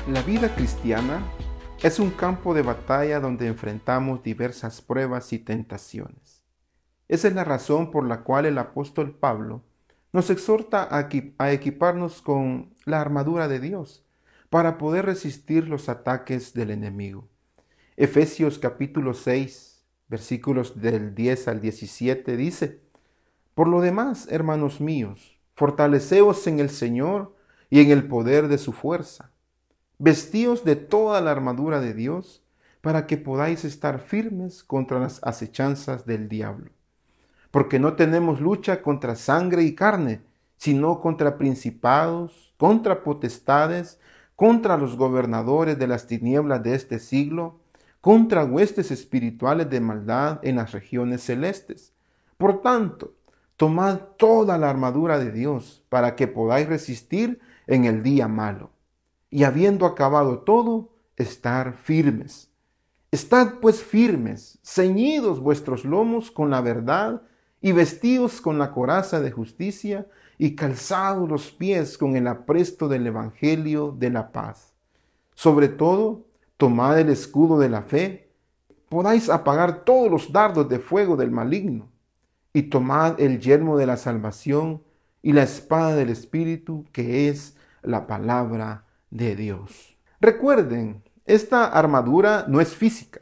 La vida cristiana es un campo de batalla donde enfrentamos diversas pruebas y tentaciones. Esa es la razón por la cual el apóstol Pablo nos exhorta a equiparnos con la armadura de Dios para poder resistir los ataques del enemigo. Efesios capítulo 6, versículos del 10 al 17 dice: Por lo demás, hermanos míos, fortaleceos en el Señor y en el poder de su fuerza. Vestíos de toda la armadura de Dios para que podáis estar firmes contra las acechanzas del diablo. Porque no tenemos lucha contra sangre y carne, sino contra principados, contra potestades, contra los gobernadores de las tinieblas de este siglo, contra huestes espirituales de maldad en las regiones celestes. Por tanto, tomad toda la armadura de Dios para que podáis resistir en el día malo. Y habiendo acabado todo, estar firmes. Estad pues firmes, ceñidos vuestros lomos con la verdad, y vestidos con la coraza de justicia, y calzados los pies con el apresto del evangelio de la paz. Sobre todo, tomad el escudo de la fe, podáis apagar todos los dardos de fuego del maligno, y tomad el yelmo de la salvación y la espada del Espíritu, que es la palabra de Dios. Recuerden, esta armadura no es física,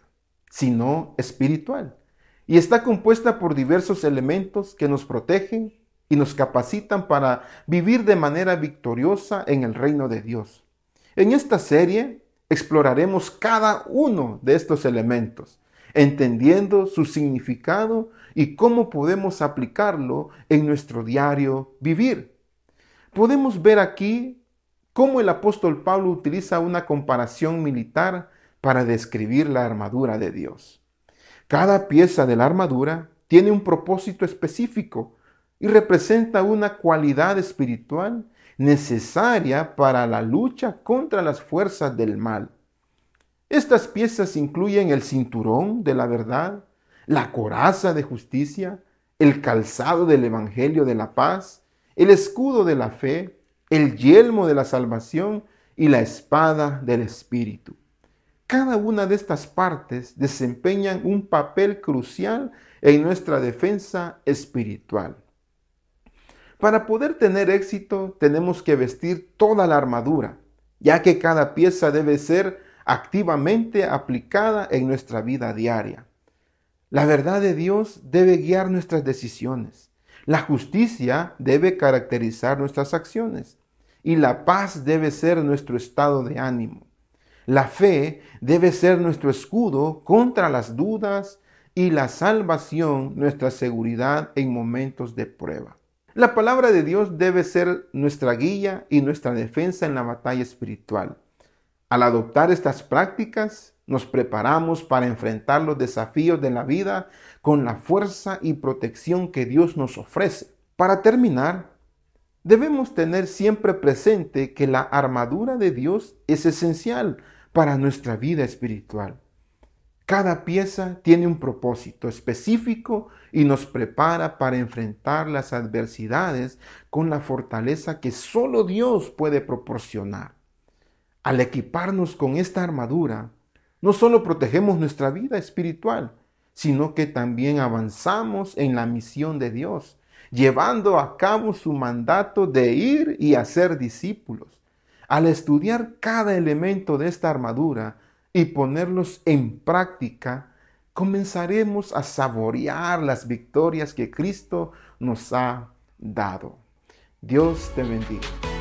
sino espiritual, y está compuesta por diversos elementos que nos protegen y nos capacitan para vivir de manera victoriosa en el reino de Dios. En esta serie exploraremos cada uno de estos elementos, entendiendo su significado y cómo podemos aplicarlo en nuestro diario vivir. Podemos ver aquí cómo el apóstol Pablo utiliza una comparación militar para describir la armadura de Dios. Cada pieza de la armadura tiene un propósito específico y representa una cualidad espiritual necesaria para la lucha contra las fuerzas del mal. Estas piezas incluyen el cinturón de la verdad, la coraza de justicia, el calzado del evangelio de la paz, el escudo de la fe, el yelmo de la salvación y la espada del Espíritu. Cada una de estas partes desempeñan un papel crucial en nuestra defensa espiritual. Para poder tener éxito, tenemos que vestir toda la armadura, ya que cada pieza debe ser activamente aplicada en nuestra vida diaria. La verdad de Dios debe guiar nuestras decisiones. La justicia debe caracterizar nuestras acciones y la paz debe ser nuestro estado de ánimo. La fe debe ser nuestro escudo contra las dudas y la salvación nuestra seguridad en momentos de prueba. La palabra de Dios debe ser nuestra guía y nuestra defensa en la batalla espiritual. Al adoptar estas prácticas, nos preparamos para enfrentar los desafíos de la vida con la fuerza y protección que Dios nos ofrece. Para terminar, debemos tener siempre presente que la armadura de Dios es esencial para nuestra vida espiritual. Cada pieza tiene un propósito específico y nos prepara para enfrentar las adversidades con la fortaleza que solo Dios puede proporcionar. Al equiparnos con esta armadura, no solo protegemos nuestra vida espiritual, sino que también avanzamos en la misión de Dios, llevando a cabo su mandato de ir y hacer discípulos. Al estudiar cada elemento de esta armadura y ponerlos en práctica, comenzaremos a saborear las victorias que Cristo nos ha dado. Dios te bendiga.